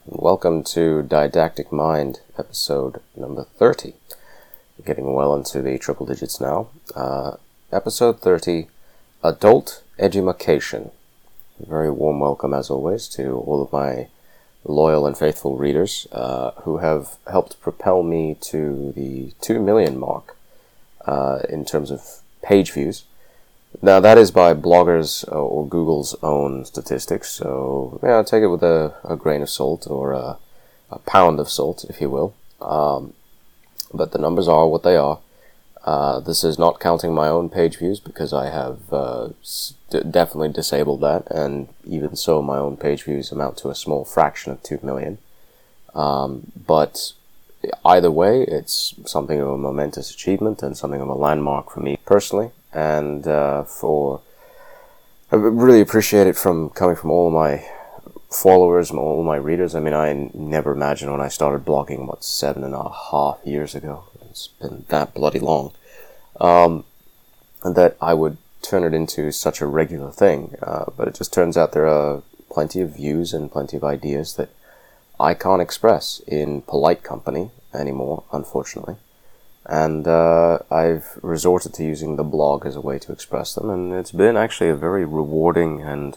Welcome to Didactic Mind, episode number 30. We're getting well into the triple digits now. Episode 30, Adult Edumacation. A very warm welcome, as always, to all of my loyal and faithful readers who have helped propel me to the 2 million mark in terms of page views. Now, that is by bloggers or Google's own statistics, so take it with a grain of salt, or a pound of salt, if you will. But the numbers are what they are. This is not counting my own page views, because I have definitely disabled that, and even so, my own page views amount to a small fraction of 2 million. But either way, it's something of a momentous achievement and something of a landmark for me personally. And I really appreciate it coming from all of my followers, all of my readers. I mean, I never imagined when I started blogging, 7.5 years ago, it's been that bloody long, that I would turn it into such a regular thing. But it just turns out there are plenty of views and plenty of ideas that I can't express in polite company anymore, unfortunately. And I've resorted to using the blog as a way to express them, and it's been actually a very rewarding and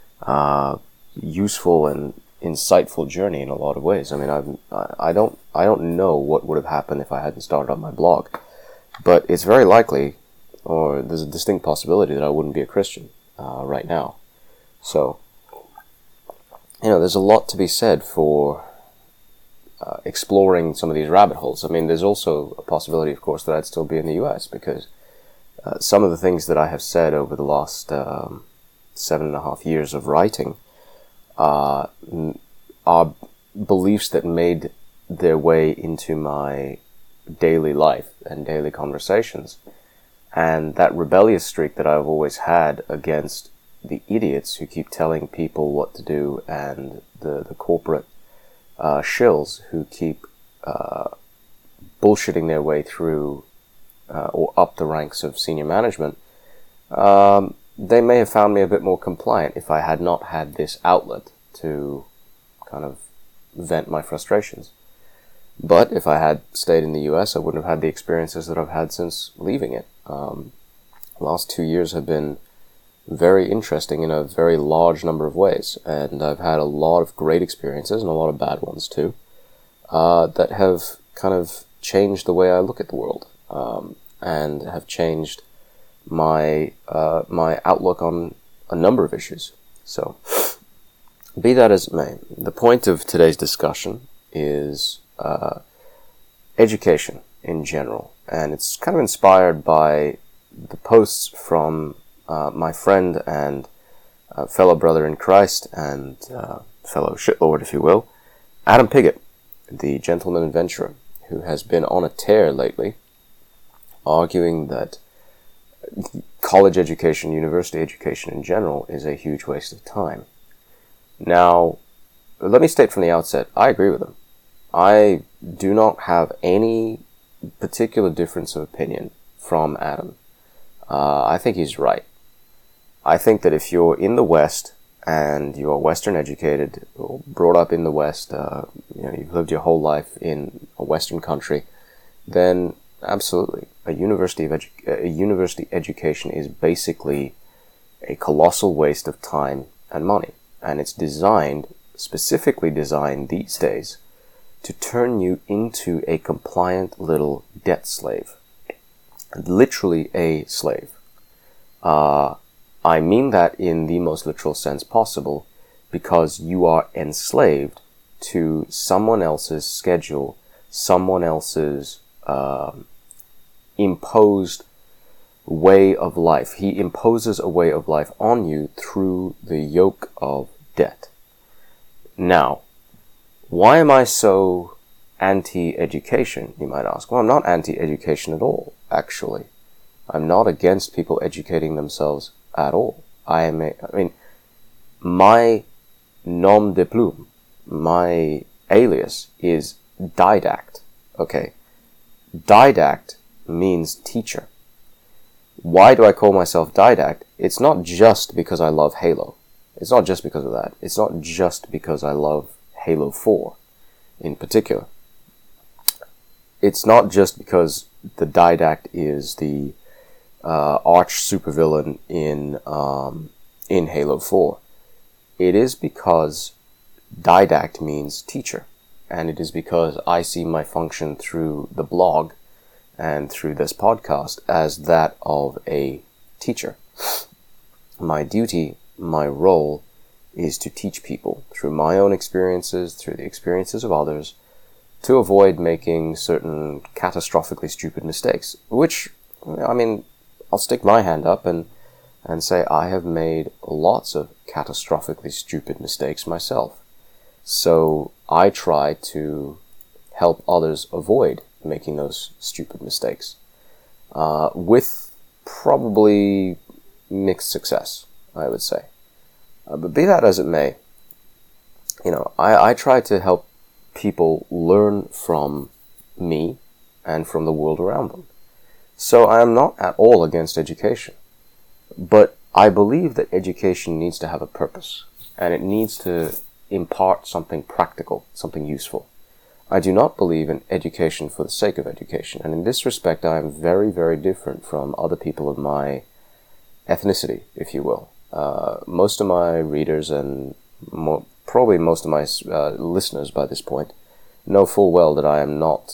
useful and insightful journey in a lot of ways. I mean, I don't know what would have happened if I hadn't started on my blog, but it's very likely, or there's a distinct possibility, that I wouldn't be a Christian right now. So, there's a lot to be said for exploring some of these rabbit holes. I mean, there's also a possibility, of course, that I'd still be in the US, because some of the things that I have said over the last 7.5 years of writing are beliefs that made their way into my daily life and daily conversations. And that rebellious streak that I've always had against the idiots who keep telling people what to do, and the corporate shills who keep bullshitting their way through or up the ranks of senior management, they may have found me a bit more compliant if I had not had this outlet to kind of vent my frustrations. But if I had stayed in the US, I wouldn't have had the experiences that I've had since leaving it. The last 2 years have been very interesting in a very large number of ways, and I've had a lot of great experiences and a lot of bad ones too, that have kind of changed the way I look at the world, and have changed my outlook on a number of issues. So, be that as it may, the point of today's discussion is education in general, and it's kind of inspired by the posts from my friend and fellow brother in Christ and fellow shitlord, if you will, Adam Piggott, the gentleman adventurer, who has been on a tear lately, arguing that college education, university education in general, is a huge waste of time. Now, let me state from the outset, I agree with him. I do not have any particular difference of opinion from Adam. I think he's right. I think that if you're in the West and you're Western educated or brought up in the West, you've lived your whole life in a Western country, then absolutely, a university education is basically a colossal waste of time and money, and it's specifically designed these days to turn you into a compliant little debt slave, literally a slave. I mean that in the most literal sense possible, because you are enslaved to someone else's schedule, someone else's imposed way of life. He imposes a way of life on you through the yoke of debt. Now, why am I so anti-education, you might ask? Well, I'm not anti-education at all, actually. I'm not against people educating themselves at all. My nom de plume, my alias is Didact. Okay. Didact means teacher. Why do I call myself Didact? It's not just because I love Halo. It's not just because of that. It's not just because I love Halo 4 in particular. It's not just because the Didact is the arch supervillain in Halo 4. It is because Didact means teacher, and it is because I see my function through the blog and through this podcast as that of a teacher. My duty, my role, is to teach people through my own experiences, through the experiences of others, to avoid making certain catastrophically stupid mistakes, which, I mean, I'll stick my hand up and say I have made lots of catastrophically stupid mistakes myself. So I try to help others avoid making those stupid mistakes, with probably mixed success, I would say. But be that as it may, I try to help people learn from me and from the world around them. So I am not at all against education, but I believe that education needs to have a purpose, and it needs to impart something practical, something useful. I do not believe in education for the sake of education, and in this respect I am very, very different from other people of my ethnicity, if you will. Most of my readers and probably most of my listeners by this point know full well that I am not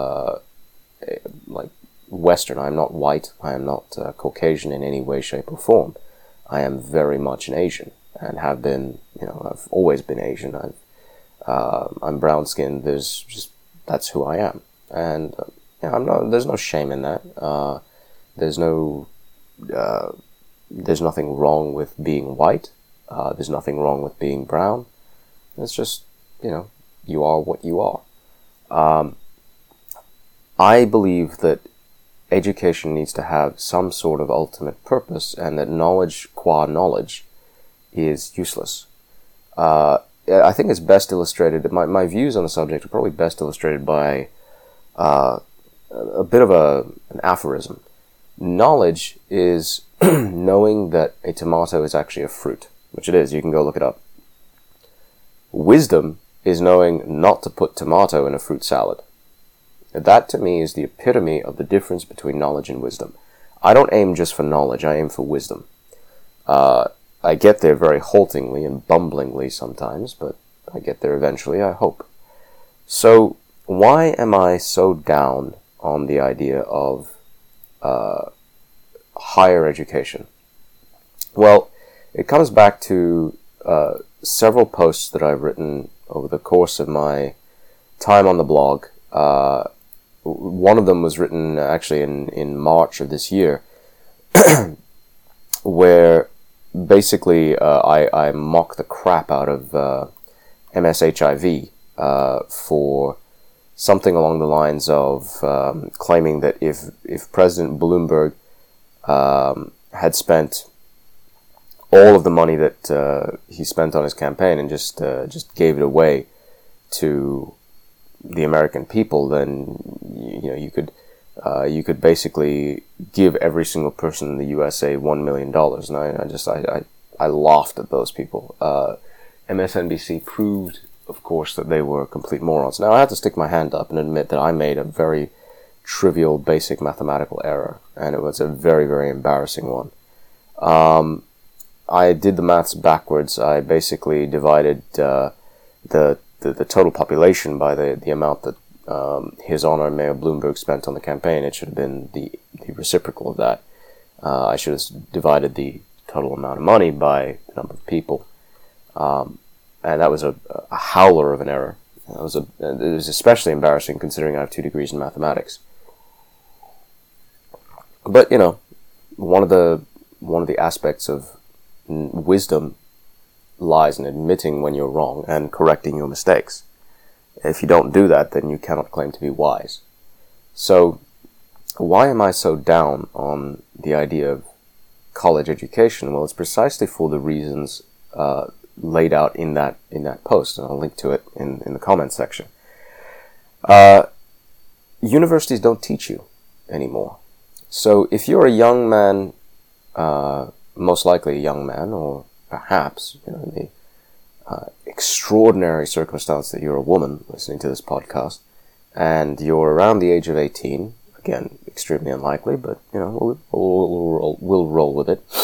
like Western. I am not white. I am not Caucasian in any way, shape, or form. I am very much an Asian, and have been. I've always been Asian. I'm brown skinned. That's who I am, and there's no shame in that. There's nothing wrong with being white. There's nothing wrong with being brown. It's just, you are what you are. I believe that education needs to have some sort of ultimate purpose, and that knowledge qua knowledge is useless. I think it's best illustrated, my views on the subject are probably best illustrated by a bit of an aphorism. Knowledge is knowing that a tomato is actually a fruit, which it is. You can go look it up. Wisdom is knowing not to put tomato in a fruit salad. That, to me, is the epitome of the difference between knowledge and wisdom. I don't aim just for knowledge, I aim for wisdom. I get there very haltingly and bumblingly sometimes, but I get there eventually, I hope. So, why am I so down on the idea of higher education? Well, it comes back to several posts that I've written over the course of my time on the blog. One of them was written actually in March of this year, where basically I mock the crap out of MSHIV for something along the lines of claiming that if President Bloomberg had spent all of the money that he spent on his campaign and just gave it away to the American people, then you could basically give every single person in the USA $1 million. And I laughed at those people. MSNBC proved, of course, that they were complete morons. Now I have to stick my hand up and admit that I made a very trivial, basic mathematical error, and it was a very, very embarrassing one. I did the maths backwards. I basically divided the total population by the amount that His Honor Mayor Bloomberg spent on the campaign. It should have been the reciprocal of that. I should have divided the total amount of money by the number of people. And that was a howler of an error. It was especially embarrassing considering I have 2 degrees in mathematics. But, one of the aspects of wisdom lies in admitting when you're wrong and correcting your mistakes. If you don't do that, then you cannot claim to be wise. So, why am I so down on the idea of college education? Well, it's precisely for the reasons laid out in that post, and I'll link to it in the comments section. Universities don't teach you anymore. So if you're a young man, most likely a young man, or perhaps in the extraordinary circumstance that you're a woman listening to this podcast, and you're around the age of 18, again, extremely unlikely, but, we'll roll with it.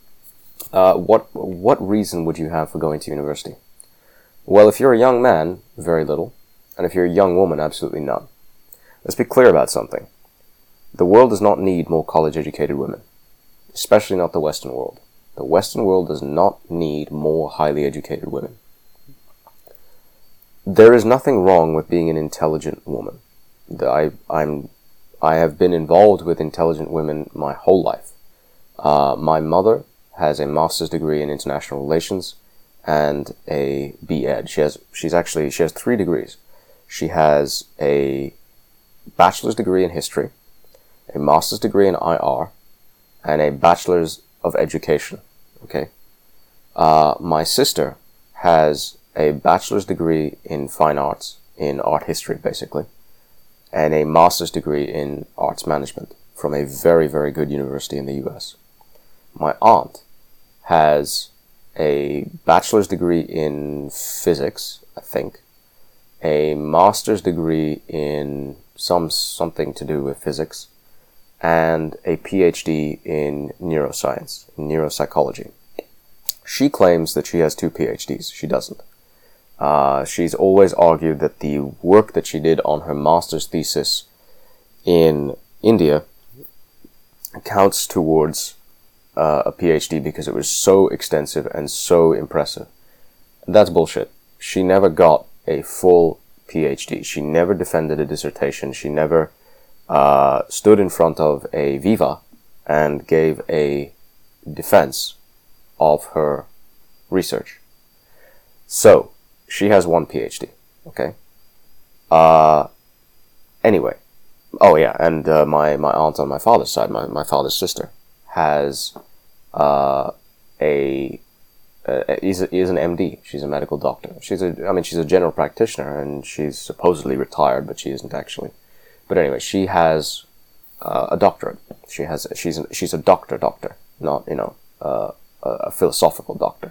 What reason would you have for going to university? Well, if you're a young man, very little, and if you're a young woman, absolutely none. Let's be clear about something. The world does not need more college-educated women, especially not the Western world. The Western world does not need more highly educated women. There is nothing wrong with being an intelligent woman. I have been involved with intelligent women my whole life. My mother has a master's degree in international relations and a B.Ed. She has 3 degrees. She has a bachelor's degree in history, a master's degree in IR, and a bachelor's of education. Okay. My sister has a bachelor's degree in fine arts, in art history, basically, and a master's degree in arts management from a very, very good university in the US. My aunt has a bachelor's degree in physics, I think, a master's degree in something to do with physics, and a PhD in neuroscience, neuropsychology. She claims that she has 2 PhDs. She doesn't. She's always argued that the work that she did on her master's thesis in India counts towards a PhD because it was so extensive and so impressive. That's bullshit. She never got a full PhD. She never defended a dissertation. She never stood in front of a viva and gave a defense of her research. So, she has 1 PhD, okay? Anyway. Oh yeah, and my aunt on my father's side, my father's sister, has is an MD. She's a medical doctor. She's a general practitioner, and she's supposedly retired, but she isn't actually. But anyway, she has a doctorate. She's a doctor, not a philosophical doctor.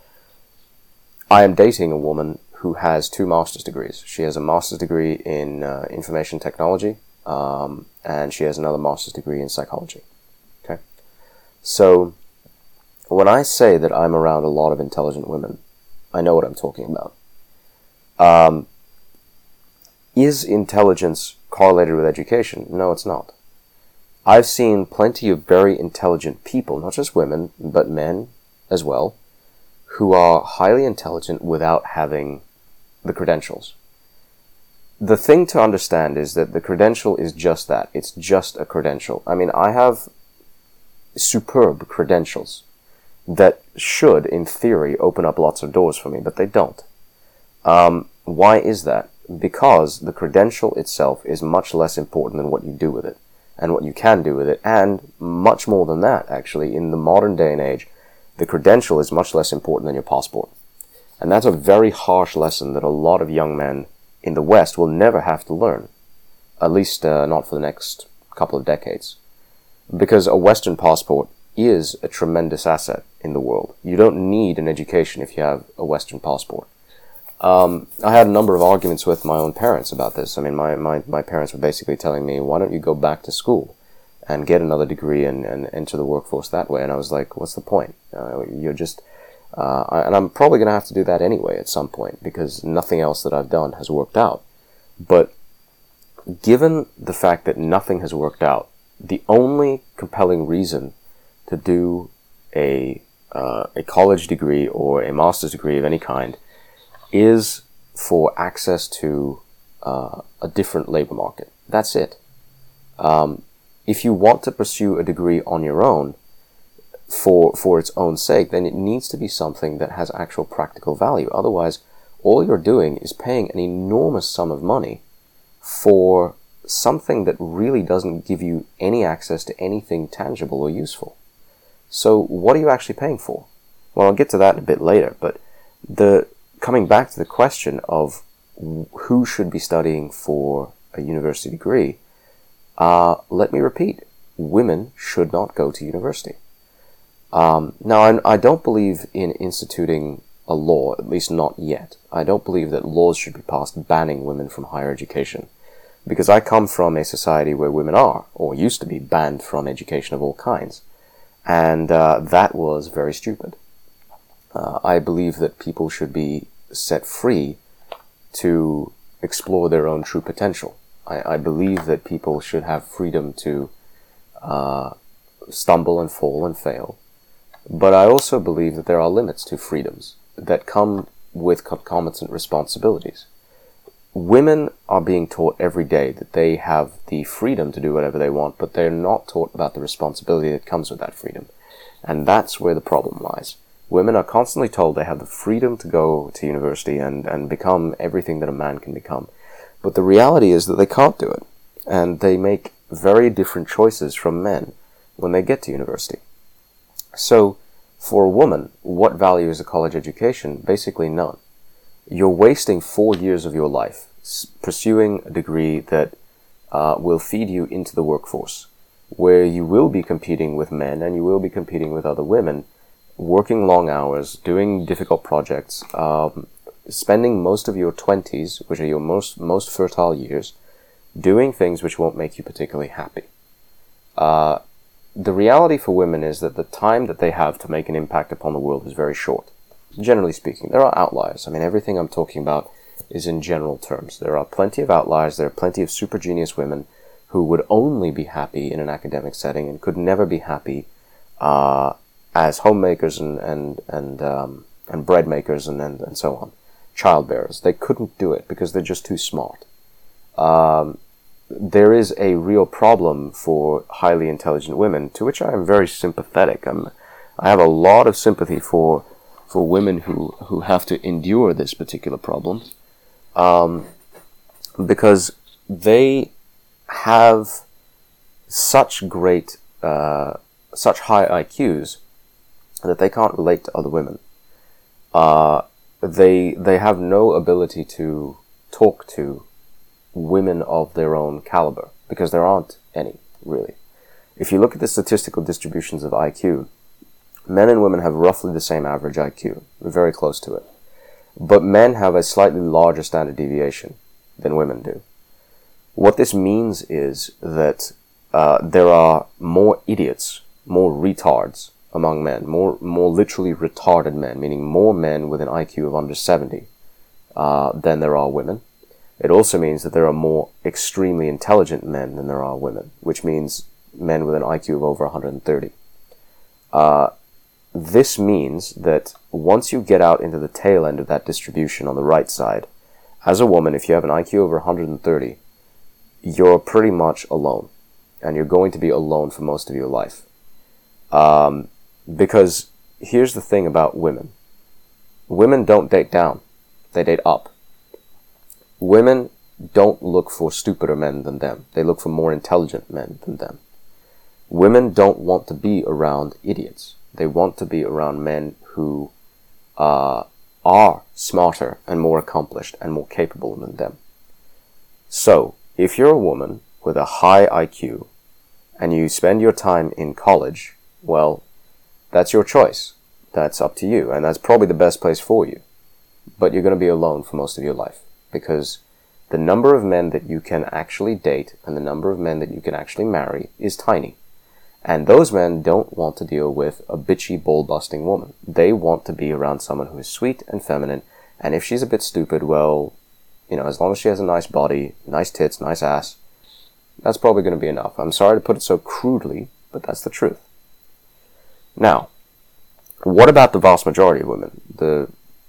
I am dating a woman who has 2 master's degrees. She has a master's degree in information technology, and she has another master's degree in psychology. Okay, so when I say that I'm around a lot of intelligent women, I know what I'm talking about. Is intelligence correlated with education? No, it's not. I've seen plenty of very intelligent people, not just women, but men as well, who are highly intelligent without having the credentials. The thing to understand is that the credential is just that. It's just a credential. I mean, I have superb credentials that should, in theory, open up lots of doors for me, but they don't. Why is that? Because the credential itself is much less important than what you do with it, and what you can do with it, and much more than that, actually. In the modern day and age, the credential is much less important than your passport. And that's a very harsh lesson that a lot of young men in the West will never have to learn, at least not for the next couple of decades. Because a Western passport is a tremendous asset in the world. You don't need an education if you have a Western passport. I had a number of arguments with my own parents about this. I mean, my parents were basically telling me, why don't you go back to school and get another degree and enter the workforce that way? And I was like, what's the point? You're just... and I'm probably going to have to do that anyway at some point, because nothing else that I've done has worked out. But given the fact that nothing has worked out, the only compelling reason to do a college degree or a master's degree of any kind is for access to a different labor market. That's it. If you want to pursue a degree on your own for its own sake, then it needs to be something that has actual practical value. Otherwise, all you're doing is paying an enormous sum of money for something that really doesn't give you any access to anything tangible or useful. So what are you actually paying for? Well, I'll get to that a bit later, but coming back to the question of who should be studying for a university degree, let me repeat, women should not go to university. Now, I don't believe in instituting a law, at least not yet. I don't believe that laws should be passed banning women from higher education, because I come from a society where women are, or used to be, banned from education of all kinds, and that was very stupid. I believe that people should be set free to explore their own true potential. I believe that people should have freedom to stumble and fall and fail. But I also believe that there are limits to freedoms that come with concomitant responsibilities. Women are being taught every day that they have the freedom to do whatever they want, but they're not taught about the responsibility that comes with that freedom. And that's where the problem lies. Women are constantly told they have the freedom to go to university and become everything that a man can become. But the reality is that they can't do it. And they make very different choices from men when they get to university. So, for a woman, what value is a college education? Basically none. You're wasting 4 years of your life pursuing a degree that will feed you into the workforce, where you will be competing with men and you will be competing with other women, working long hours, doing difficult projects, spending most of your 20s, which are your most fertile years, doing things which won't make you particularly happy. The reality for women is that the time that they have to make an impact upon the world is very short. Generally speaking, there are outliers. I mean, everything I'm talking about is in general terms. There are plenty of outliers. There are plenty of super genius women who would only be happy in an academic setting and could never be happy as homemakers and bread makers and so on, child bearers. They couldn't do it because they're just too smart. There is a real problem for highly intelligent women, to which I am very sympathetic. I have a lot of sympathy for women who have to endure this particular problem, because they have such high IQs that they can't relate to other women. They have no ability to talk to women of their own caliber, because there aren't any, really. If you look at the statistical distributions of IQ, men and women have roughly the same average IQ, very close to it. But men have a slightly larger standard deviation than women do. What this means is that there are more idiots, more retards among men, more literally retarded men, meaning more men with an IQ of under 70 than there are women. It also means that there are more extremely intelligent men than there are women, which means men with an IQ of over 130. This means that once you get out into the tail end of that distribution on the right side, as a woman, if you have an IQ over 130, you're pretty much alone. And you're going to be alone for most of your life. Because here's the thing about women. Women don't date down. They date up. Women don't look for stupider men than them. They look for more intelligent men than them. Women don't want to be around idiots. They want to be around men who are smarter and more accomplished and more capable than them. So, if you're a woman with a high IQ and you spend your time in college, well, that's your choice. That's up to you, and that's probably the best place for you. But you're going to be alone for most of your life, because the number of men that you can actually date and the number of men that you can actually marry is tiny. And those men don't want to deal with a bitchy, ball-busting woman. They want to be around someone who is sweet and feminine, and if she's a bit stupid, well, as long as she has a nice body, nice tits, nice ass, that's probably going to be enough. I'm sorry to put it so crudely, but that's the truth. Now, what about the vast majority of women? The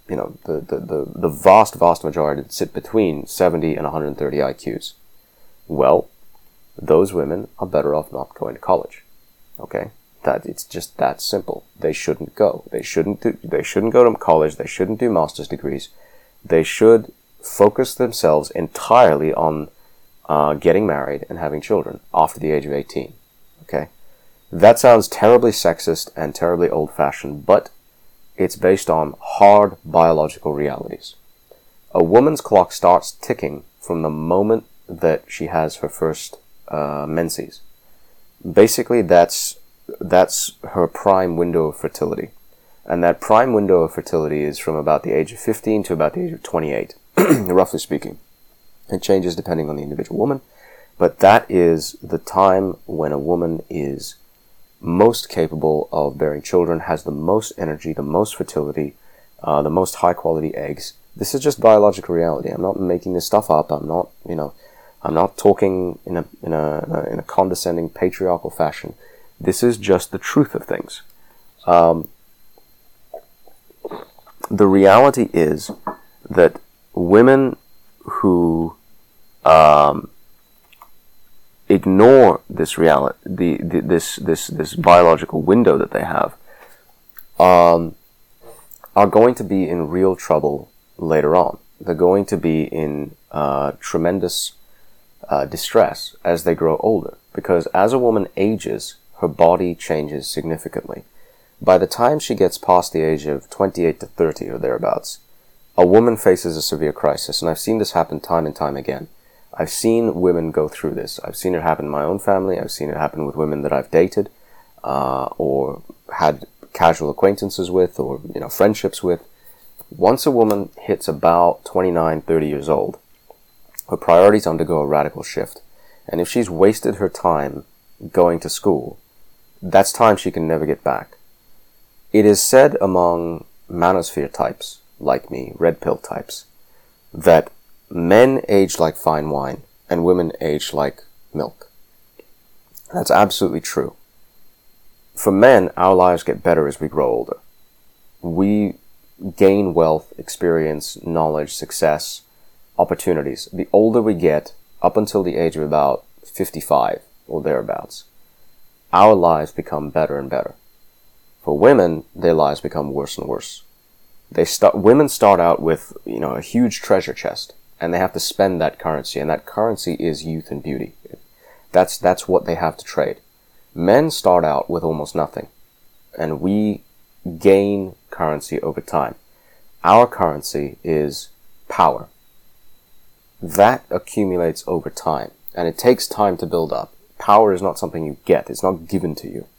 vast majority that sit between 70 and 130 IQs. Well, those women are better off not going to college. Okay? It's just that simple. They shouldn't go. They shouldn't go to college. They shouldn't do master's degrees. They should focus themselves entirely on getting married and having children after the age of 18. Okay? That sounds terribly sexist and terribly old-fashioned, but it's based on hard biological realities. A woman's clock starts ticking from the moment that she has her first menses. Basically, that's her prime window of fertility. And that prime window of fertility is from about the age of 15 to about the age of 28, roughly speaking. It changes depending on the individual woman, but that is the time when a woman is most capable of bearing children, has the most energy, the most fertility, the most high quality eggs. This is just biological reality. I'm not making this stuff up. I'm not talking in a condescending patriarchal fashion. This is just the truth of things. The reality is that women who ignore this reality, this biological window that they have, are going to be in real trouble later on. They're going to be in tremendous distress as they grow older, because as a woman ages, her body changes significantly. By the time she gets past the age of 28 to 30 or thereabouts, a woman faces a severe crisis, and I've seen this happen time and time again. I've seen women go through this. I've seen it happen in my own family. I've seen it happen with women that I've dated, or had casual acquaintances with, or friendships with. Once a woman hits about 29, 30 years old, her priorities undergo a radical shift. And if she's wasted her time going to school, that's time she can never get back. It is said among manosphere types, like me, red pill types, that men age like fine wine and women age like milk. That's absolutely true. For men, our lives get better as we grow older. We gain wealth, experience, knowledge, success, opportunities. The older we get, up until the age of about 55 or thereabouts, our lives become better and better. For women, their lives become worse and worse. Women start out with, a huge treasure chest, and they have to spend that currency, and that currency is youth and beauty. That's what they have to trade. Men start out with almost nothing, and we gain currency over time. Our currency is power. That accumulates over time, and it takes time to build up. Power is not something you get. It's not given to you.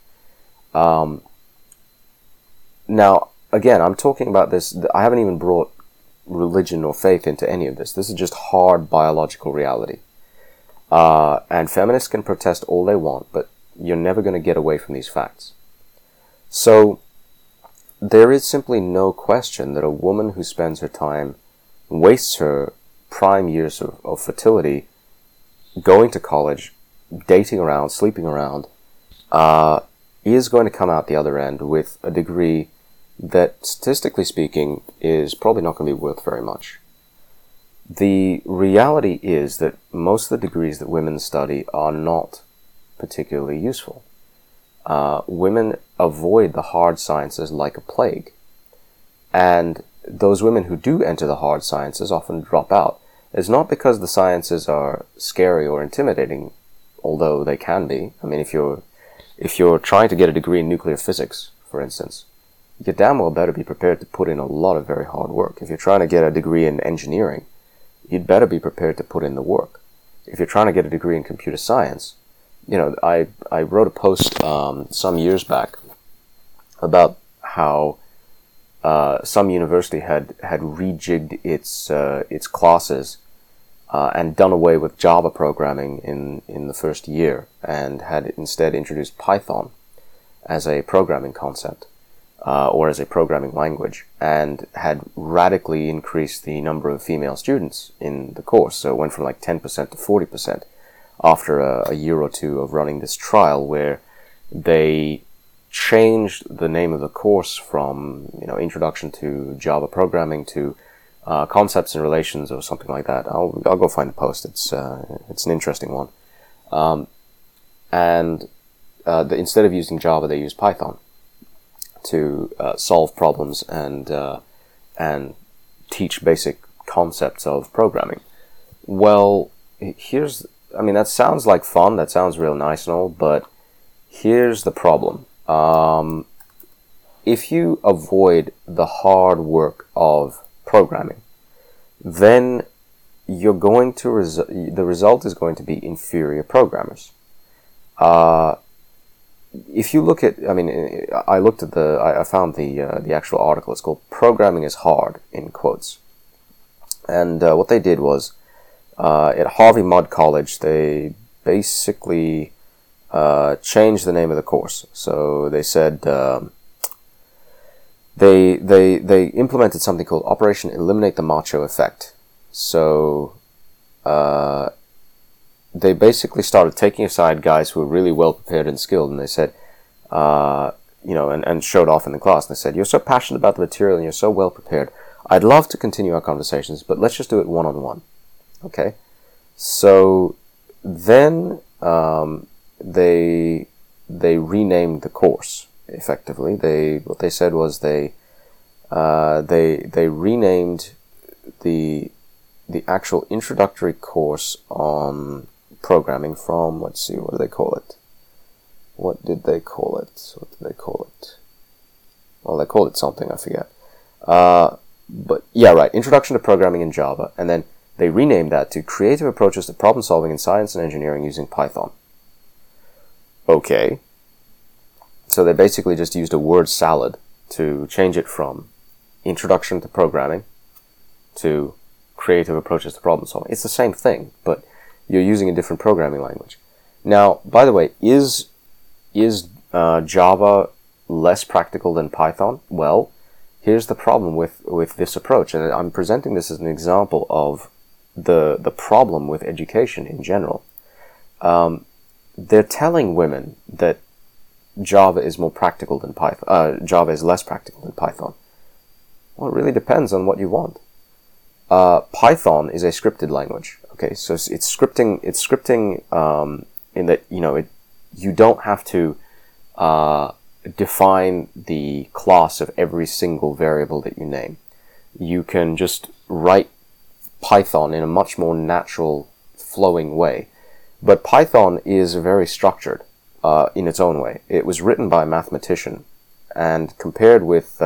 Now, again, I'm talking about this. I haven't even brought religion or faith into any of this. This is just hard biological reality. And feminists can protest all they want, but you're never going to get away from these facts. So, there is simply no question that a woman who spends her time, wastes her prime years of fertility, going to college, dating around, sleeping around, is going to come out the other end with a degree that, statistically speaking, is probably not going to be worth very much. The reality is that most of the degrees that women study are not particularly useful. Women avoid the hard sciences like a plague. And those women who do enter the hard sciences often drop out. It's not because the sciences are scary or intimidating, although they can be. I mean, if you're trying to get a degree in nuclear physics, for instance, you damn well better be prepared to put in a lot of very hard work. If you're trying to get a degree in engineering, you'd better be prepared to put in the work. If you're trying to get a degree in computer science, I wrote a post some years back about how some university had rejigged its classes and done away with Java programming in the first year, and had instead introduced Python as a programming concept. Or as a programming language, and had radically increased the number of female students in the course. So it went from like 10% to 40% after a year or two of running this trial, where they changed the name of the course from, Introduction to Java Programming to Concepts and Relations or something like that. I'll go find the post. It's an interesting one. Instead of using Java, they used Python to solve problems and teach basic concepts of programming. Well, that sounds like fun, that sounds real nice and all, but here's the problem. If you avoid the hard work of programming, then you're going to the result is going to be inferior programmers. if you look at, I mean, I looked at I found the actual article. It's called "Programming is Hard" in quotes, and what they did was at Harvey Mudd College they basically changed the name of the course. So they said they implemented something called Operation Eliminate the Macho Effect. So they basically started taking aside guys who were really well prepared and skilled, and they said, and showed off in the class. And they said, "You're so passionate about the material and you're so well prepared. I'd love to continue our conversations, but let's just do it one-on-one." Okay? So then they renamed the course. Effectively, what they said was they renamed the actual introductory course on programming from, let's see, what did they call it? Well, they called it something, I forget. But yeah, right, Introduction to Programming in Java, and then they renamed that to Creative Approaches to Problem Solving in Science and Engineering Using Python. Okay. So they basically just used a word salad to change it from Introduction to Programming to Creative Approaches to Problem Solving. It's the same thing, but you're using a different programming language. Now, by the way, is Java less practical than Python? Well, here's the problem with this approach, and I'm presenting this as an example of the problem with education in general. They're telling women that Java is more practical than Python. Java is less practical than Python. Well, it really depends on what you want. Python is a scripted language. Okay, so it's scripting. It's scripting in that you don't have to define the class of every single variable that you name. You can just write Python in a much more natural, flowing way. But Python is very structured in its own way. It was written by a mathematician, and compared with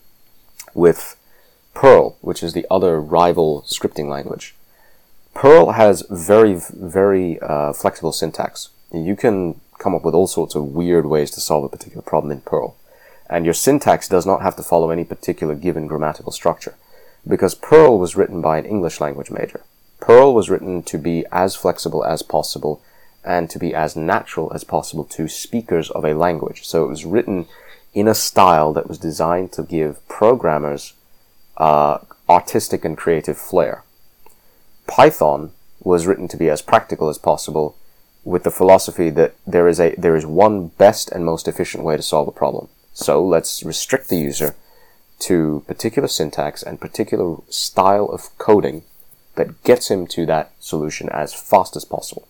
Perl, which is the other rival scripting language, Perl has very, very flexible syntax. You can come up with all sorts of weird ways to solve a particular problem in Perl. And your syntax does not have to follow any particular given grammatical structure, because Perl was written by an English language major. Perl was written to be as flexible as possible and to be as natural as possible to speakers of a language. So it was written in a style that was designed to give programmers artistic and creative flair. Python was written to be as practical as possible, with the philosophy that there is one best and most efficient way to solve a problem. So let's restrict the user to particular syntax and particular style of coding that gets him to that solution as fast as possible.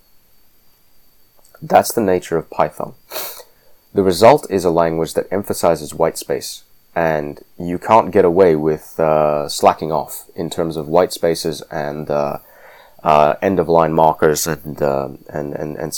That's the nature of Python. The result is a language that emphasizes white space, and you can't get away with slacking off in terms of white spaces and end-of-line markers and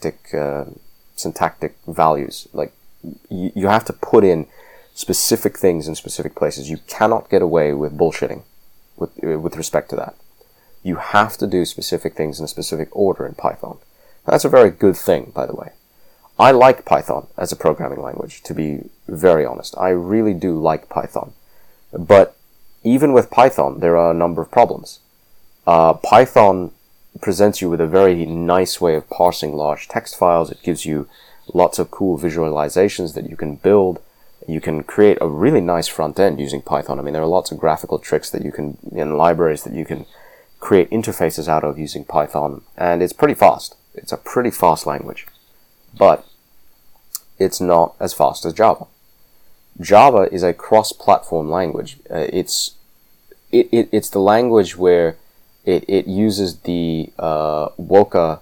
syntactic values. Like you have to put in specific things in specific places. You cannot get away with bullshitting with respect to that. You have to do specific things in a specific order in Python. That's a very good thing, by the way. I like Python as a programming language, to be very honest. I really do like Python. But even with Python, there are a number of problems. Python presents you with a very nice way of parsing large text files. It gives you lots of cool visualizations that you can build. You can create a really nice front end using Python. I mean, there are lots of graphical tricks that you can, in libraries that you can create interfaces out of using Python. And it's pretty fast. It's a pretty fast language. But it's not as fast as Java. Java is a cross-platform language. It's the language where it uses the Woka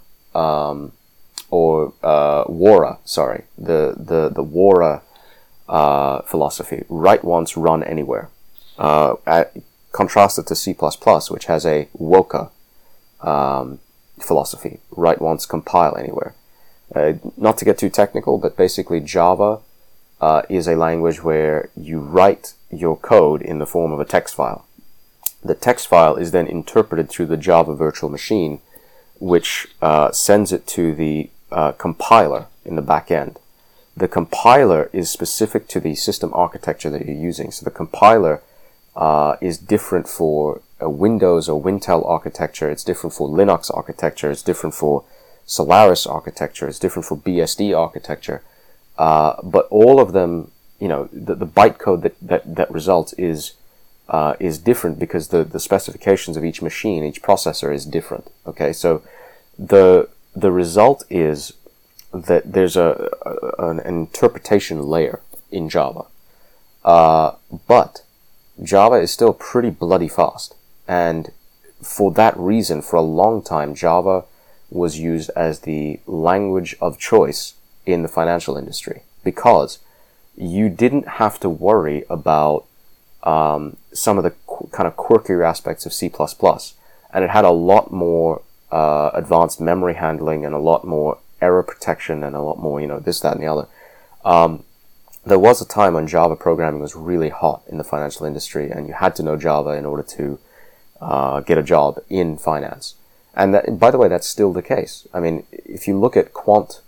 or Wora, sorry, the Wora philosophy. Write once, run anywhere. Contrasted to C++, which has a Woka philosophy. Write once, compile anywhere. Not to get too technical, but basically Java is a language where you write your code in the form of a text file. The text file is then interpreted through the Java virtual machine, which sends it to the compiler in the back end. the compiler is specific to the system architecture that you're using. So the compiler is different for a Windows or Wintel architecture. It's different for Linux architecture. It's different for Solaris architecture. It's different for BSD architecture. But all of them, the bytecode that results is different because the specifications of each machine, each processor is different. Okay, so the result is that there's an interpretation layer in Java, but Java is still pretty bloody fast, and for that reason, for a long time, Java was used as the language of choice in the financial industry because you didn't have to worry about some of the kind of quirkier aspects of C++, and it had a lot more advanced memory handling and a lot more error protection and a lot more, this, that, and the other. There was a time when Java programming was really hot in the financial industry, and you had to know Java in order to get a job in finance. And that, by the way, that's still the case. I mean, if you look at quant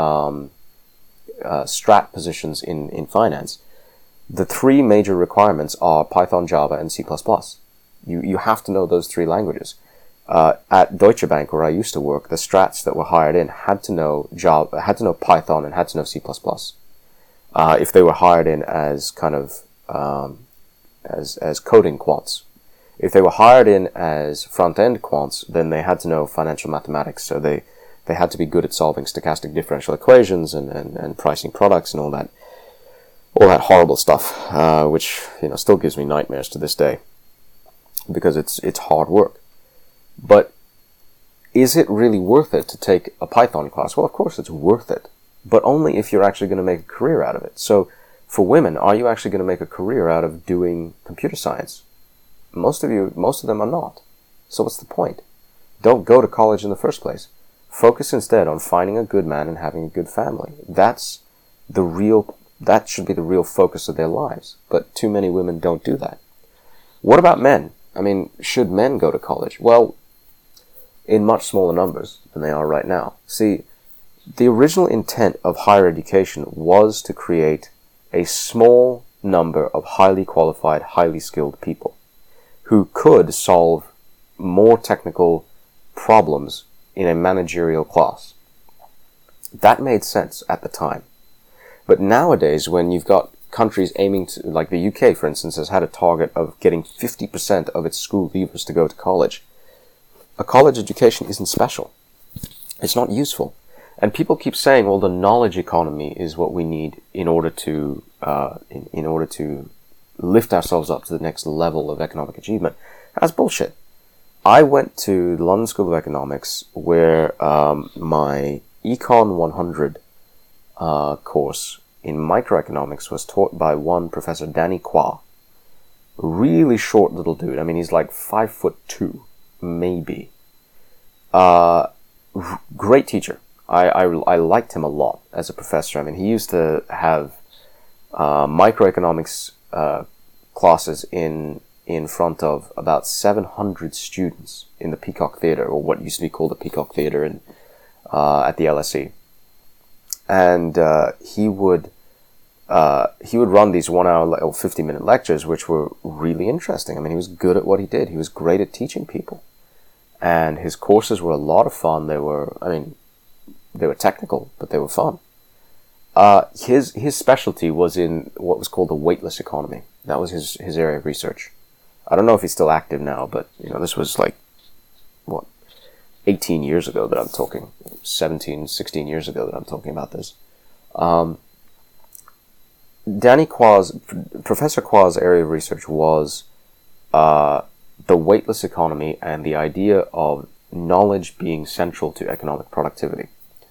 strat positions in finance, the three major requirements are Python, Java, and C++. You have to know those three languages. At Deutsche Bank, where I used to work, the strats that were hired in had to know Java, had to know Python, and had to know C++. If they were hired in as kind of as coding quants. If they were hired in as front-end quants, then they had to know financial mathematics. So they had to be good at solving stochastic differential equations and pricing products and all that horrible stuff, which still gives me nightmares to this day because it's hard work. But is it really worth it to take a Python class? Well, of course it's worth it, but only if you're actually going to make a career out of it. So for women, are you actually going to make a career out of doing computer science? Most of them are not. So what's the point? Don't go to college in the first place. Focus instead on finding a good man and having a good family. That should be the real focus of their lives. But too many women don't do that. What about men? I mean, should men go to college? Well, in much smaller numbers than they are right now. See, the original intent of higher education was to create a small number of highly qualified, highly skilled people who could solve more technical problems in a managerial class. That made sense at the time. But nowadays, when you've got countries aiming to, like the UK, for instance, has had a target of getting 50% of its school leavers to go to college. A college education isn't special. It's not useful. And people keep saying, well, the knowledge economy is what we need in order to lift ourselves up to the next level of economic achievement. That's bullshit. I went to the London School of Economics where my Econ 100 course in microeconomics was taught by one Professor Danny Qua. Really short little dude. I mean, he's like 5'2", maybe. Great teacher. I liked him a lot as a professor. I mean, he used to have microeconomics classes in front of about 700 students in the Peacock Theatre, or what used to be called the Peacock Theatre at the LSE. And he would run these 1 hour or 50-minute lectures, which were really interesting. I mean, he was good at what he did. He was great at teaching people. And his courses were a lot of fun. They were technical, but they were fun. His specialty was in what was called the weightless economy. That was his area of research. I don't know if he's still active now, but this was 18 years ago that I'm talking, 17, 16 years ago that I'm talking about this. Professor Qua's area of research was the weightless economy and the idea of knowledge being central to economic productivity.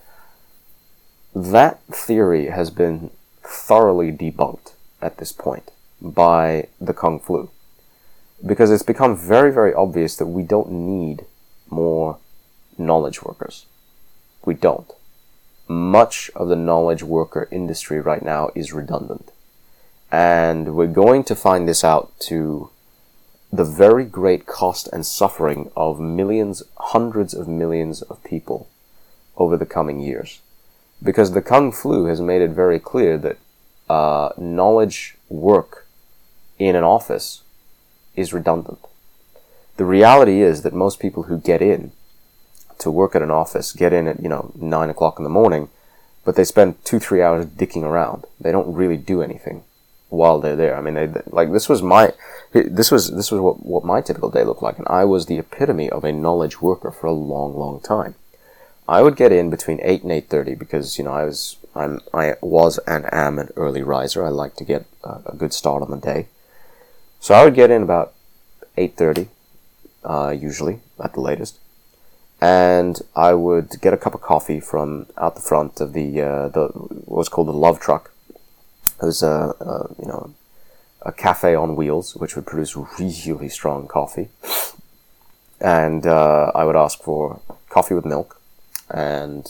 That theory has been thoroughly debunked at this point by the Kung Flu, because it's become very, very obvious that we don't need more knowledge workers. We don't. Much of the knowledge worker industry right now is redundant. And we're going to find this out to the very great cost and suffering of millions, hundreds of millions of people over the coming years. because the Kung Flu has made it very clear that knowledge work in an office is redundant. The reality is that most people who get in to work at an office get in at 9 o'clock in the morning, but they spend 2-3 hours dicking around. They don't really do anything while they're there. I mean, this was what my typical day looked like, and I was the epitome of a knowledge worker for a long, long time. I would get in between 8 and 8:30 because I was and am an early riser. I like to get a good start on the day, so I would get in about 8:30, usually at the latest, and I would get a cup of coffee from out the front of the what's called the Love Truck. It was a cafe on wheels, which would produce really strong coffee. And I would ask for coffee with milk, and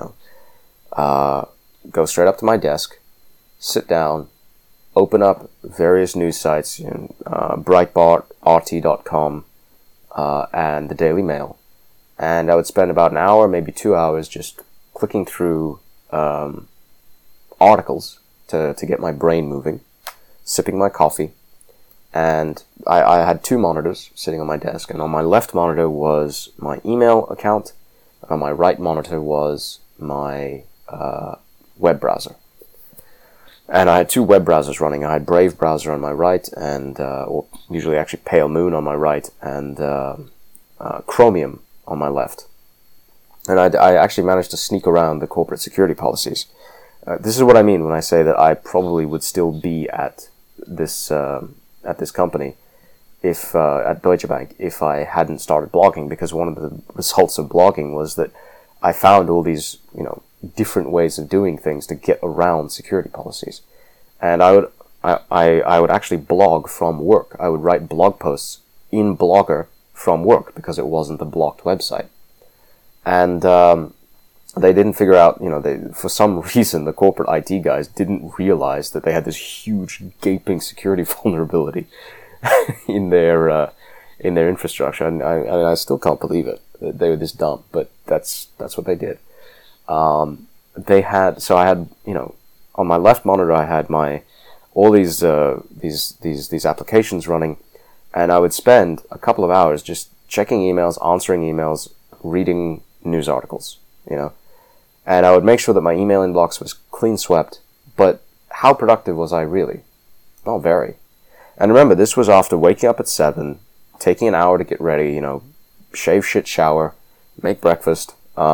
go straight up to my desk, sit down, open up various news sites, Breitbart, RT.com, and the Daily Mail, and I would spend about an hour, maybe 2 hours, just clicking through articles to get my brain moving, sipping my coffee, and I had 2 monitors sitting on my desk, and on my left monitor was my email account, and on my right monitor was my web browser. And I had 2 web browsers running. I had Brave browser on my right, and or usually actually Pale Moon on my right, and Chromium on my left. And I actually managed to sneak around the corporate security policies. This is what I mean when I say that I probably would still be at this company if at Deutsche Bank if I hadn't started blogging, because one of the results of blogging was that I found all these different ways of doing things to get around security policies, and I would actually blog from work. I would write blog posts in Blogger from work because it wasn't a blocked website, and they didn't figure out, for some reason, the corporate IT guys didn't realize that they had this huge gaping security vulnerability in their infrastructure. And I still can't believe it. They were this dumb, but that's what they did. I had, on my left monitor, I had all these applications running, and I would spend a couple of hours just checking emails, answering emails, reading news articles, and I would make sure that my email inbox was clean swept. But how productive was I really? Not very. And remember, this was after waking up at 7, taking an hour to get ready, shave, shit, shower, make breakfast,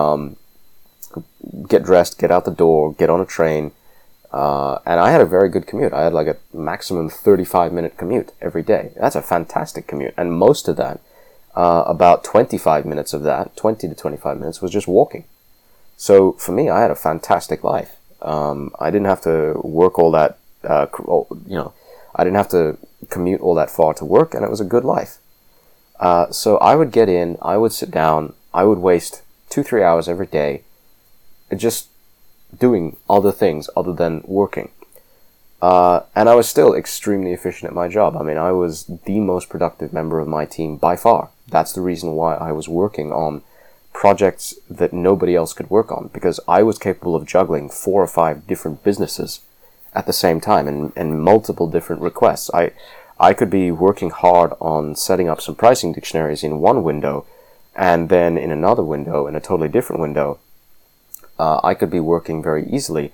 get dressed, get out the door, get on a train, and I had a very good commute. I had like a maximum 35-minute commute every day. That's a fantastic commute, and most of that, about 25 minutes of that, 20 to 25 minutes, was just walking. So for me, I had a fantastic life. I didn't have to work all that, I didn't have to commute all that far to work, and it was a good life. So I would get in, I would sit down, I would waste 2-3 hours every day just doing other things other than working. And I was still extremely efficient at my job. I mean, I was the most productive member of my team by far. That's the reason why I was working on projects that nobody else could work on, because I was capable of juggling 4 or 5 different businesses at the same time and multiple different requests. I could be working hard on setting up some pricing dictionaries in one window, and then in another window, in a totally different window, I could be working very easily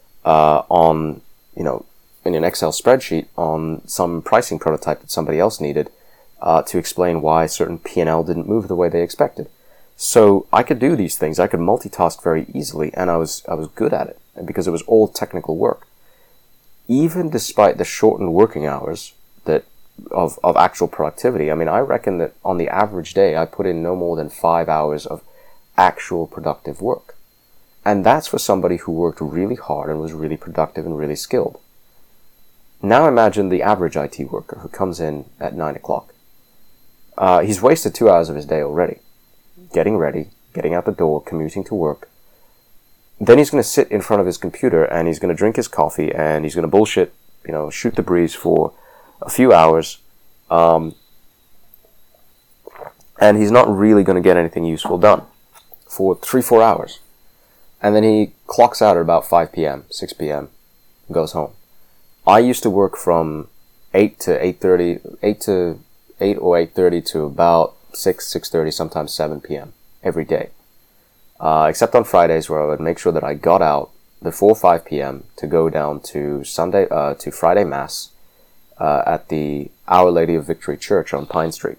on, in an Excel spreadsheet on some pricing prototype that somebody else needed to explain why certain P&L didn't move the way they expected. So I could do these things. I could multitask very easily, and I was good at it, because it was all technical work. Even despite the shortened working hours of actual productivity, I mean, I reckon that on the average day, I put in no more than 5 hours of actual productive work. And that's for somebody who worked really hard and was really productive and really skilled. Now imagine the average IT worker who comes in at 9 o'clock. He's wasted 2 hours of his day already. Getting ready, getting out the door, commuting to work. Then he's going to sit in front of his computer and he's going to drink his coffee and he's going to bullshit, shoot the breeze for a few hours. And he's not really going to get anything useful done for 3-4 hours. And then he clocks out at about 5 p.m., 6 p.m., goes home. I used to work from 8 to 8:30, 8 to 8 or 8:30 to about 6, 6:30, sometimes 7 p.m. every day. Except on Fridays, where I would make sure that I got out before 5 p.m. to go down to Friday Mass at the Our Lady of Victory Church on Pine Street.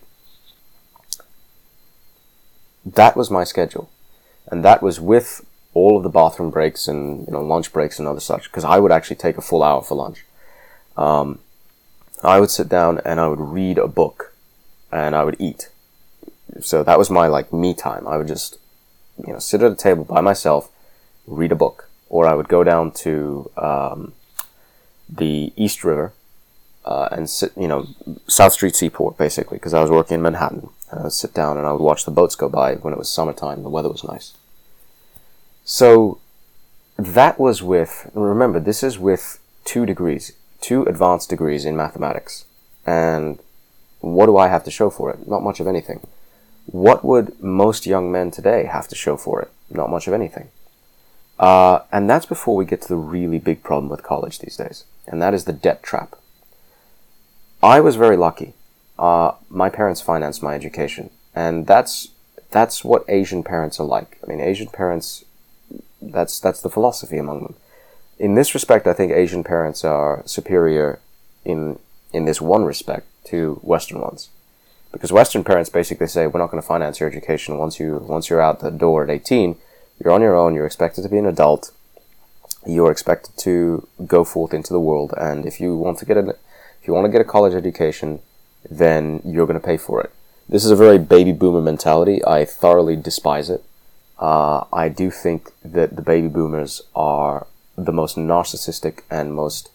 That was my schedule, and that was with all of the bathroom breaks and lunch breaks and other such, because I would actually take a full hour for lunch. I would sit down and I would read a book, and I would eat. So that was my me time. I would just sit at a table by myself, read a book, or I would go down to the East River and sit, South Street Seaport basically, because I was working in Manhattan. And I would sit down and I would watch the boats go by when it was summertime. The weather was nice. So that was remember, this is with 2 advanced degrees in mathematics. And what do I have to show for it? Not much of anything. What would most young men today have to show for it? Not much of anything. And that's before we get to the really big problem with college these days. And that is the debt trap. I was very lucky. My parents financed my education. And that's what Asian parents are like. I mean, Asian parents, that's the philosophy among them. In this respect, I think Asian parents are superior in this one respect to Western ones. Because Western parents basically say, we're not going to finance your education. Once you're out the door at 18, you're on your own, you're expected to be an adult, you're expected to go forth into the world, and if you want to get a college education, then you're going to pay for it. This is a very baby boomer mentality. I thoroughly despise it. I do think that the baby boomers are the most narcissistic and most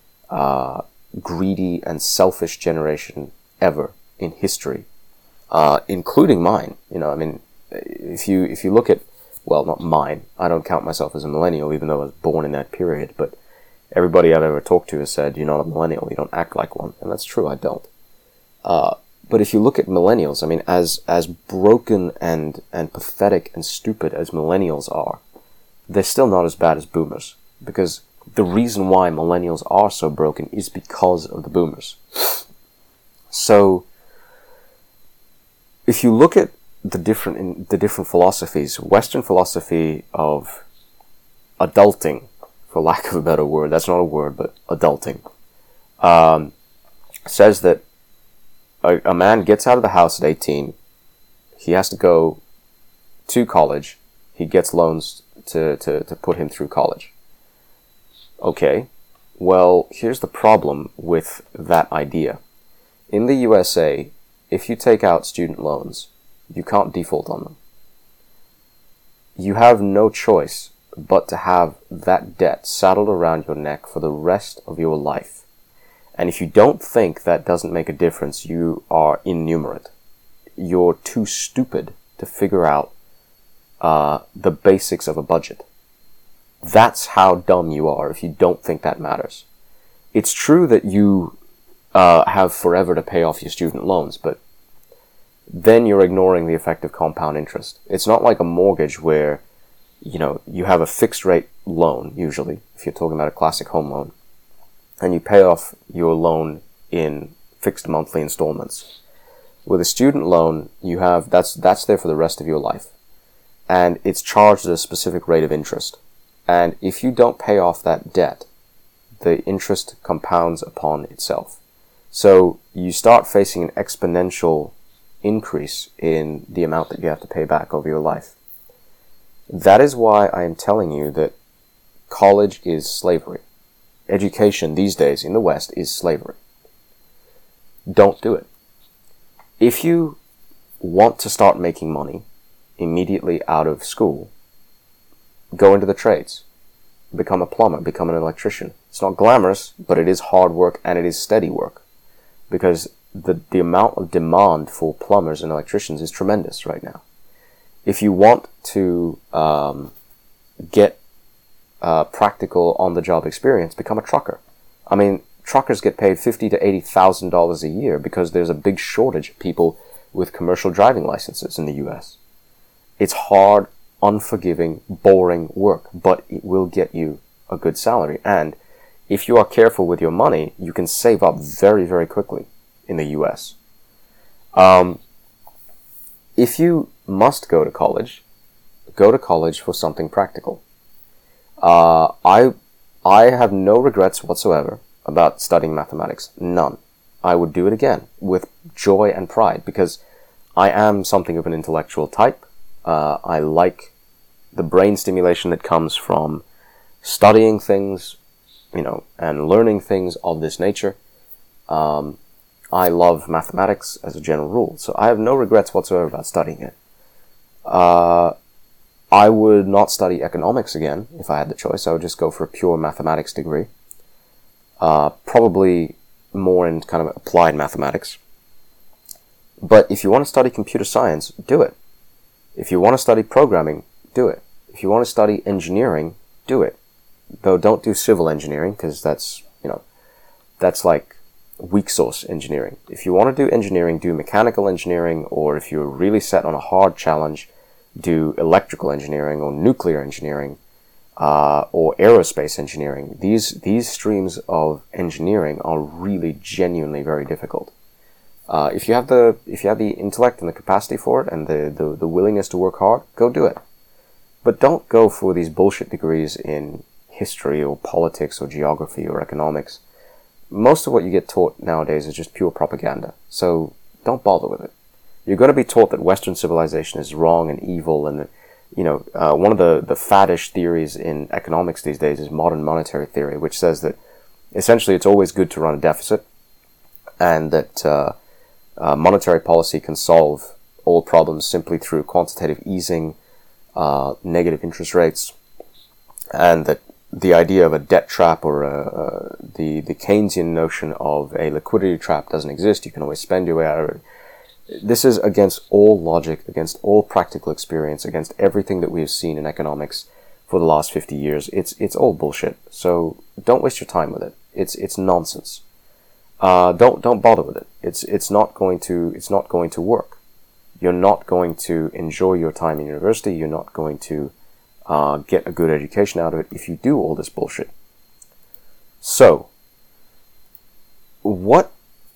greedy and selfish generation ever in history, including mine. If you look at, well, not mine, I don't count myself as a millennial, even though I was born in that period, but everybody I've ever talked to has said, you're not a millennial, you don't act like one, and that's true, I don't. But if you look at millennials, as broken and pathetic and stupid as millennials are, they're still not as bad as boomers, because the reason why millennials are so broken is because of the boomers. So, if you look at the different philosophies, Western philosophy of adulting, for lack of a better word, that's not a word, but adulting, says that a man gets out of the house at 18, he has to go to college, he gets loans to put him through college. Okay, well, here's the problem with that idea. In the USA, if you take out student loans, you can't default on them. You have no choice but to have that debt saddled around your neck for the rest of your life. And if you don't think that doesn't make a difference, you are innumerate. You're too stupid to figure out the basics of a budget. That's how dumb you are if you don't think that matters. It's true that you have forever to pay off your student loans, but then you're ignoring the effect of compound interest. It's not like a mortgage where, you have a fixed rate loan, usually, if you're talking about a classic home loan, and you pay off your loan in fixed monthly installments. With a student loan, that's there for the rest of your life. And it's charged at a specific rate of interest. And if you don't pay off that debt, the interest compounds upon itself. So you start facing an exponential increase in the amount that you have to pay back over your life. That is why I am telling you that college is slavery. Education these days in the West is slavery. Don't do it. If you want to start making money immediately out of school, go into the trades. Become a plumber, become an electrician. It's not glamorous, but it is hard work and it is steady work. Because the amount of demand for plumbers and electricians is tremendous right now. If you want to get practical on-the-job experience, become a trucker. Truckers get paid $50,000 to $80,000 a year because there's a big shortage of people with commercial driving licenses in the U.S. It's hard unforgiving, boring work, but it will get you a good salary. And if you are careful with your money, you can save up very, very quickly in the US. If you must go to college for something practical. I have no regrets whatsoever about studying mathematics. None. I would do it again with joy and pride because I am something of an intellectual type. I like the brain stimulation that comes from studying things, and learning things of this nature. I love mathematics as a general rule, so I have no regrets whatsoever about studying it. I would not study economics again if I had the choice. I would just go for a pure mathematics degree. Probably more in kind of applied mathematics. But if you want to study computer science, do it. If you want to study programming, do it. If you want to study engineering, do it. Though don't do civil engineering, because that's like weak source engineering. If you want to do engineering, do mechanical engineering, or if you're really set on a hard challenge, do electrical engineering or nuclear engineering, or aerospace engineering. These streams of engineering are really genuinely very difficult. If you have the intellect and the capacity for it and the willingness to work hard, go do it. But don't go for these bullshit degrees in history or politics or geography or economics. Most of what you get taught nowadays is just pure propaganda. So don't bother with it. You're going to be taught that Western civilization is wrong and evil, and one of the faddish theories in economics these days is modern monetary theory, which says that essentially it's always good to run a deficit, and that monetary policy can solve all problems simply through quantitative easing, negative interest rates, and that the idea of a debt trap or the Keynesian notion of a liquidity trap doesn't exist. You can always spend your way out of it. This is against all logic, against all practical experience, against everything that we have seen in economics for the last 50 years. It's all bullshit. So don't waste your time with it. It's nonsense. Don't bother with it. It's not going to work. You're not going to enjoy your time in university. You're not going to get a good education out of it if you do all this bullshit. So, why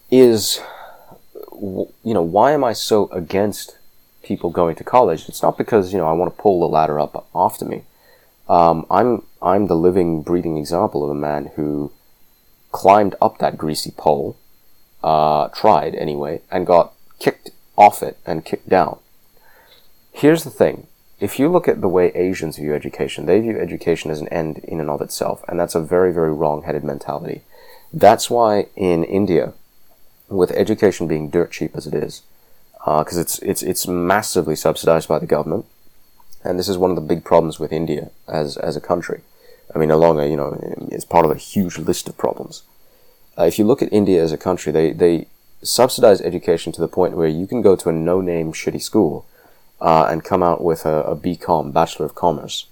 am I so against people going to college? It's not because, I want to pull the ladder up after me. I'm the living, breathing example of a man who climbed up that greasy pole, tried anyway, and got kicked off it and kicked down. Here's the thing. If you look at the way Asians view education, they view education as an end in and of itself, and that's a very, very wrong-headed mentality. That's why in India, with education being dirt cheap as it is, because it's massively subsidized by the government, and this is one of the big problems with India as a country. I mean, it's part of a huge list of problems. If you look at India as a country, they subsidize education to the point where you can go to a no-name shitty school and come out with a BCom, Bachelor of Commerce.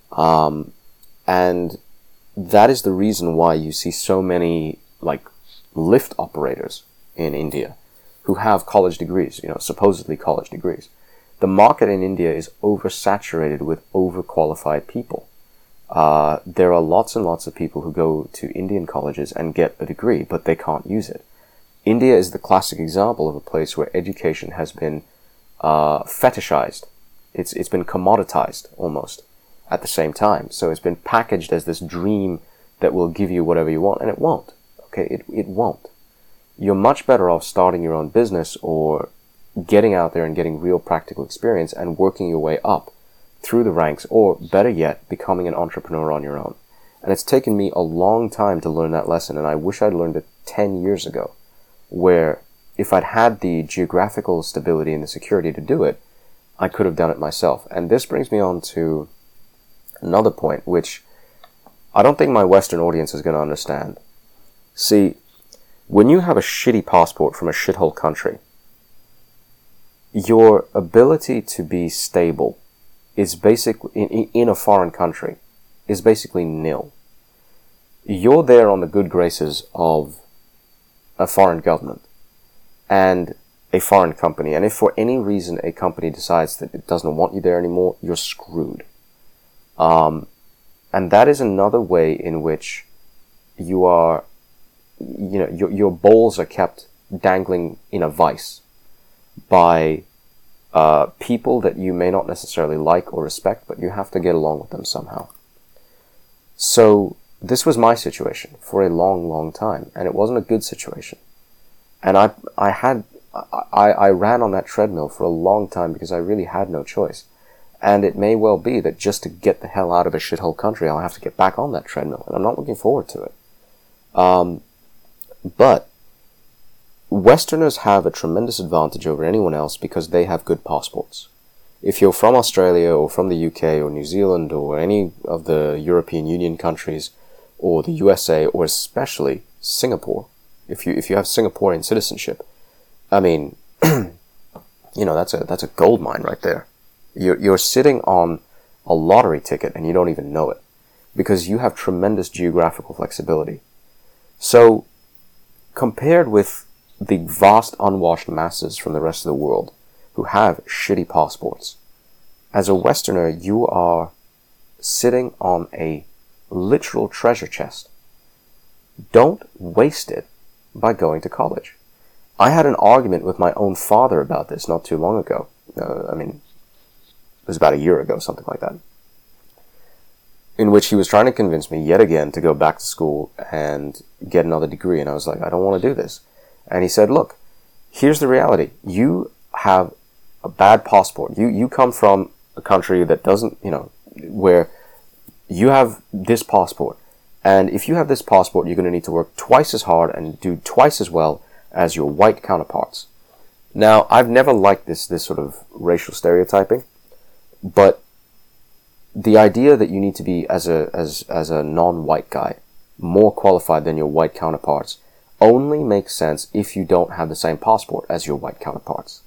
And that is the reason why you see so many, lift operators in India who have college degrees, supposedly college degrees. The market in India is oversaturated with overqualified people. There are lots and lots of people who go to Indian colleges and get a degree, but they can't use it. India is the classic example of a place where education has been fetishized. It's been commoditized almost at the same time. So it's been packaged as this dream that will give you whatever you want, and it won't. Okay, it won't. You're much better off starting your own business or getting out there and getting real practical experience and working your way up through the ranks, or better yet, becoming an entrepreneur on your own. And it's taken me a long time to learn that lesson, and I wish I'd learned it 10 years ago, where if I'd had the geographical stability and the security to do it, I could have done it myself. And this brings me on to another point, which I don't think my Western audience is going to understand. See, when you have a shitty passport from a shithole country, your ability to be stable is basically, in a foreign country, is basically nil. You're there on the good graces of a foreign government. And a foreign company, and if for any reason a company decides that it doesn't want you there anymore, you're screwed. And that is another way in which you are, your balls are kept dangling in a vice by people that you may not necessarily like or respect, but you have to get along with them somehow. So this was my situation for a long, long time, and it wasn't a good situation. And I ran on that treadmill for a long time because I really had no choice. And it may well be that just to get the hell out of a shithole country, I'll have to get back on that treadmill, and I'm not looking forward to it. But Westerners have a tremendous advantage over anyone else because they have good passports. If you're from Australia or from the UK or New Zealand or any of the European Union countries or the USA or especially Singapore, if you have Singaporean citizenship, I mean, that's a gold mine right there. You're sitting on a lottery ticket and you don't even know it because you have tremendous geographical flexibility. So, compared with the vast unwashed masses from the rest of the world who have shitty passports, as a Westerner, you are sitting on a literal treasure chest. Don't waste it by going to college. I had an argument with my own father about this not too long ago. It was about a year ago, something like that, in which he was trying to convince me yet again to go back to school and get another degree. And I was like, I don't want to do this. And he said, look, here's the reality. You have a bad passport. You come from a country that doesn't, where you have this passport. And if you have this passport, you're going to need to work twice as hard and do twice as well as your white counterparts. Now, I've never liked this sort of racial stereotyping, but the idea that you need to be, as a non-white guy, more qualified than your white counterparts only makes sense if you don't have the same passport as your white counterparts.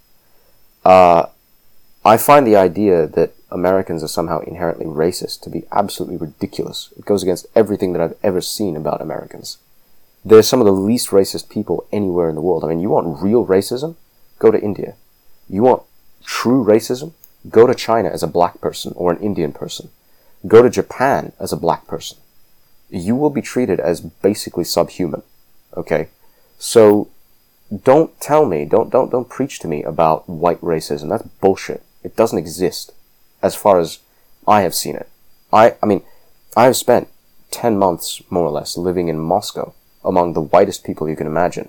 I find the idea that Americans are somehow inherently racist to be absolutely ridiculous. It goes against everything that I've ever seen about Americans. They're some of the least racist people anywhere in the world. I mean, you want real racism? Go to India. You want true racism? Go to China as a black person or an Indian person. Go to Japan as a black person. You will be treated as basically subhuman. Okay? So, don't tell me, don't preach to me about white racism. That's bullshit. It doesn't exist, as far as I have seen it. I mean, I have spent 10 months, more or less, living in Moscow, among the whitest people you can imagine.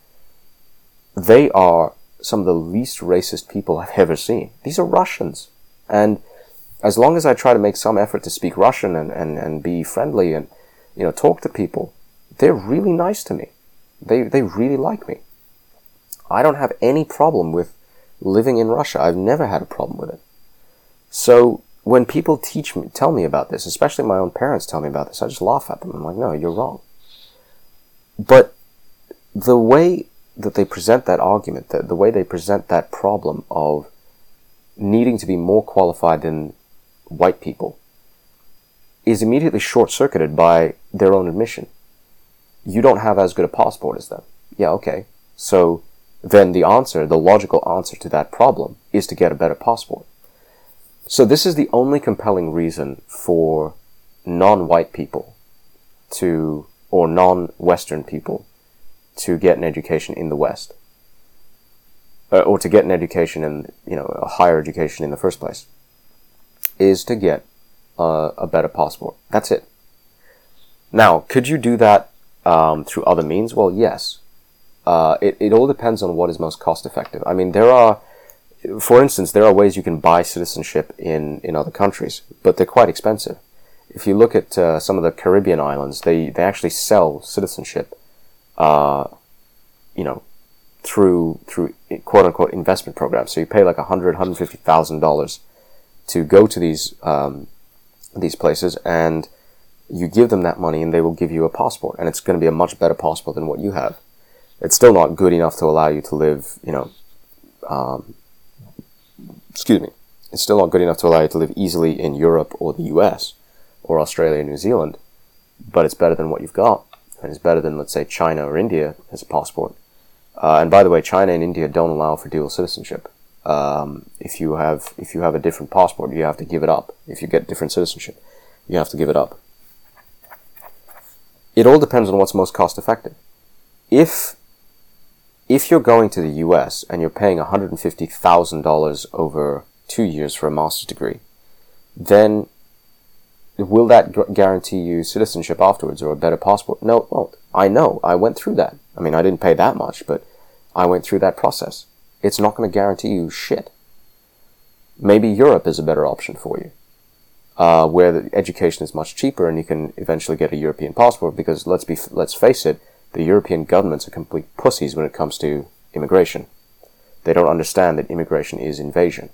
They are some of the least racist people I've ever seen. These are Russians. And as long as I try to make some effort to speak Russian and be friendly and, talk to people, they're really nice to me. They really like me. I don't have any problem with living in Russia. I've never had a problem with it. So when people tell me about this, especially my own parents tell me about this, I just laugh at them. I'm like, no, you're wrong. But the way that they present that argument, the way they present that problem of needing to be more qualified than white people, is immediately short-circuited by their own admission. You don't have as good a passport as them. Yeah, okay. So then the logical answer to that problem is to get a better passport. So this is the only compelling reason for non-white people or non-Western people to get an education in the West. Or to get an education in, a higher education in the first place. Is to get a better passport. That's it. Now, could you do that through other means? Well, yes. It all depends on what is most cost effective. I mean, for instance, there are ways you can buy citizenship in other countries, but they're quite expensive. If you look at some of the Caribbean islands, they actually sell citizenship, through quote unquote investment programs. So you pay like $150,000 to go to these places, and you give them that money, and they will give you a passport, and it's going to be a much better passport than what you have. It's still not good enough to allow you to live, It's still not good enough to allow you to live easily in Europe or the US or Australia and New Zealand, but it's better than what you've got, and it's better than, let's say, China or India as a passport. And by the way, China and India don't allow for dual citizenship. If you have a different passport, you have to give it up. If you get different citizenship, you have to give it up. It all depends on what's most cost effective. If you're going to the US and you're paying $150,000 over 2 years for a master's degree, then will that guarantee you citizenship afterwards or a better passport? No, it won't. I know. I went through that. I mean, I didn't pay that much, but I went through that process. It's not going to guarantee you shit. Maybe Europe is a better option for you, where the education is much cheaper and you can eventually get a European passport, because let's face it, the European governments are complete pussies when it comes to immigration. They don't understand that immigration is invasion.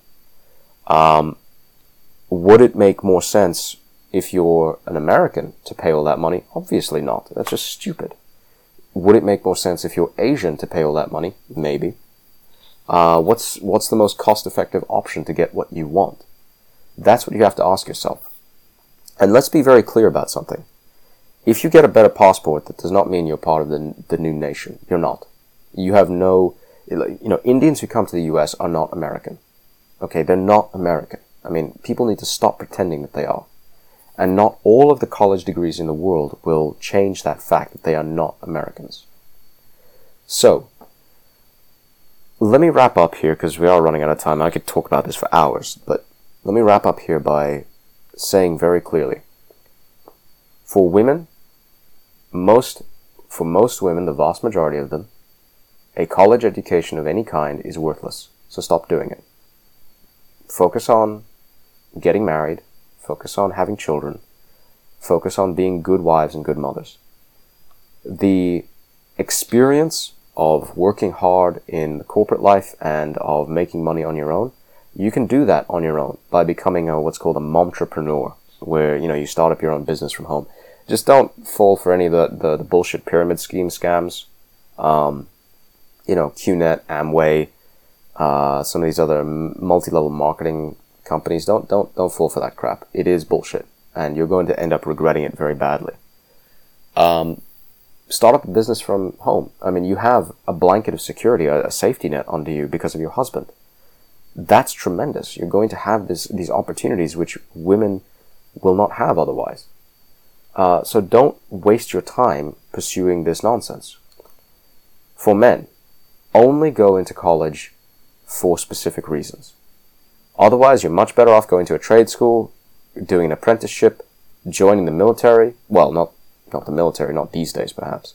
Would it make more sense if you're an American to pay all that money? Obviously not. That's just stupid. Would it make more sense if you're Asian to pay all that money? Maybe. What's the most cost-effective option to get what you want? That's what you have to ask yourself. And let's be very clear about something. If you get a better passport, that does not mean you're part of the new nation. You're not. You have no... Indians who come to the US are not American. Okay, they're not American. I mean, people need to stop pretending that they are. And not all of the college degrees in the world will change that fact that they are not Americans. So, let me wrap up here, because we are running out of time. I could talk about this for hours, but let me wrap up here by saying very clearly. For women, for most women, the vast majority of them, a college education of any kind is worthless. So stop doing it. Focus on getting married. Focus on having children. Focus on being good wives and good mothers. The experience of working hard in the corporate life and of making money on your own, you can do that on your own by becoming what's called a momtrepreneur, where you start up your own business from home. Just don't fall for any of the bullshit pyramid scheme scams. QNet, Amway, some of these other multi-level marketing companies. Don't fall for that crap. It is bullshit, and you're going to end up regretting it very badly. Start up a business from home. I mean, you have a blanket of security, a safety net under you because of your husband. That's tremendous. You're going to have these opportunities which women will not have otherwise. So don't waste your time pursuing this nonsense. For men, only go into college for specific reasons. Otherwise, you're much better off going to a trade school, doing an apprenticeship, joining the military. Well, not the military, not these days perhaps.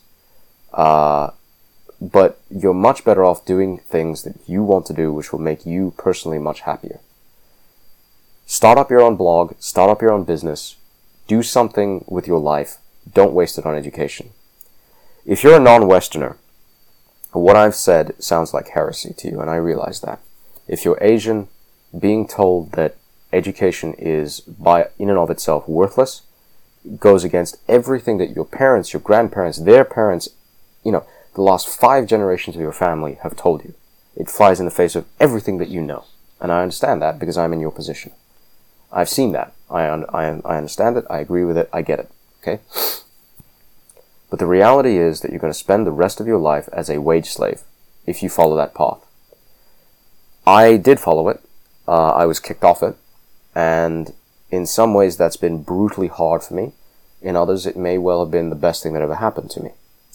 But you're much better off doing things that you want to do, which will make you personally much happier. Start up your own blog, start up your own business, do something with your life. Don't waste it on education. If you're a non-Westerner, what I've said sounds like heresy to you, and I realize that. If you're Asian, being told that education is, in and of itself, worthless, goes against everything that your parents, your grandparents, their parents, the last 5 generations of your family have told you. It flies in the face of everything that you know. And I understand that because I'm in your position. I've seen that. I understand it. I agree with it. I get it. Okay? But the reality is that you're going to spend the rest of your life as a wage slave if you follow that path. I did follow it. I was kicked off it. And in some ways that's been brutally hard for me. In others, it may well have been the best thing that ever happened to me.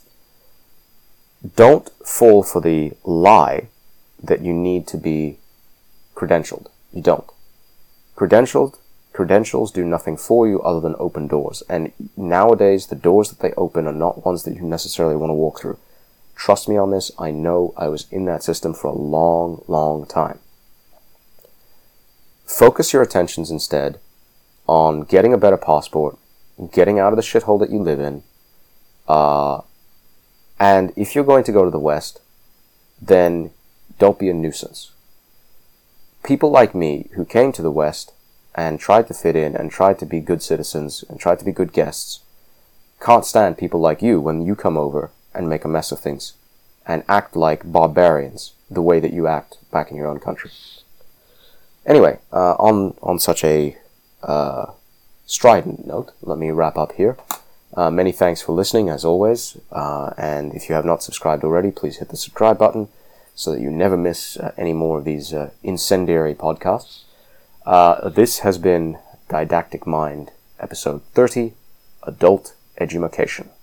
Don't fall for the lie that you need to be credentialed. You don't. Credentials do nothing for you other than open doors. And nowadays, the doors that they open are not ones that you necessarily want to walk through. Trust me on this. I know I was in that system for a long, long time. Focus your attentions instead on getting a better passport, getting out of the shithole that you live in, and if you're going to go to the West, then don't be a nuisance. People like me who came to the West and tried to fit in and tried to be good citizens and tried to be good guests can't stand people like you when you come over and make a mess of things and act like barbarians the way that you act back in your own country. Anyway, on such a strident note, let me wrap up here. Many thanks for listening, as always. And if you have not subscribed already, please hit the subscribe button so that you never miss any more of these incendiary podcasts. This has been Didactic Mind, episode 30, Adult Edumacation.